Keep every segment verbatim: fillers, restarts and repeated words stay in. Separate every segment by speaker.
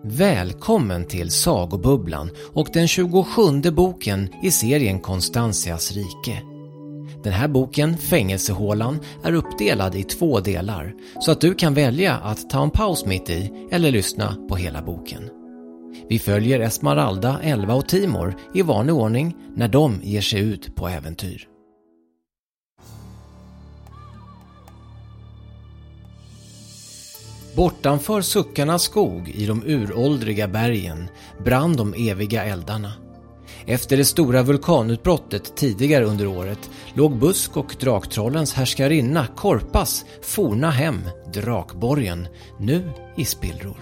Speaker 1: Välkommen till Sagobubblan och den tjugosjunde boken i serien Constantias rike. Den här boken, Fängelsehålan, är uppdelad i två delar så att du kan välja att ta en paus mitt i eller lyssna på hela boken. Vi följer Esmeralda, Elva och Timor i vanlig ordning när de ger sig ut på äventyr. Bortanför Suckarnas skog i de uråldriga bergen brann de eviga eldarna. Efter det stora vulkanutbrottet tidigare under året låg Busk och draktrollens härskarinna Korpas forna hem, Drakborgen, nu i spillror.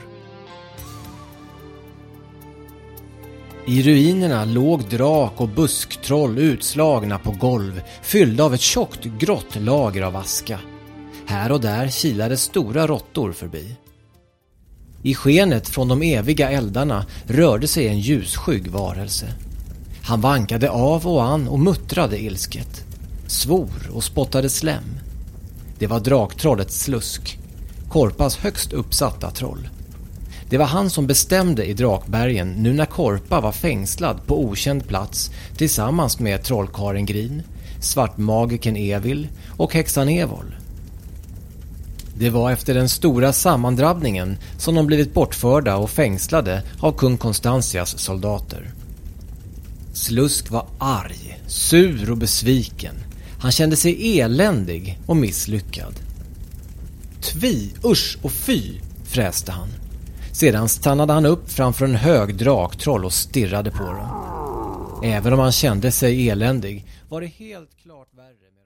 Speaker 1: I ruinerna låg drak- och busktroll utslagna på golv, fyllda av ett tjockt grått lager av aska. Här och där kilade stora råttor förbi. I skenet från de eviga eldarna rörde sig en ljusskygg varelse. Han vankade av och an och muttrade ilsket. Svor och spottade slem. Det var draktrollets Slusk, Korpas högst uppsatta troll. Det var han som bestämde i Drakbergen nu när Korpa var fängslad på okänd plats tillsammans med trollkaren Grin, svartmagiken Evil och häxan Evol. Det var efter den stora sammandrabbningen som de blivit bortförda och fängslade av kung Constantias soldater. Slusk var arg, sur och besviken. Han kände sig eländig och misslyckad. Tvi, usch och fy, fräste han. Sedan stannade han upp framför en hög draktroll och stirrade på dem. Även om han kände sig eländig var det helt klart värre med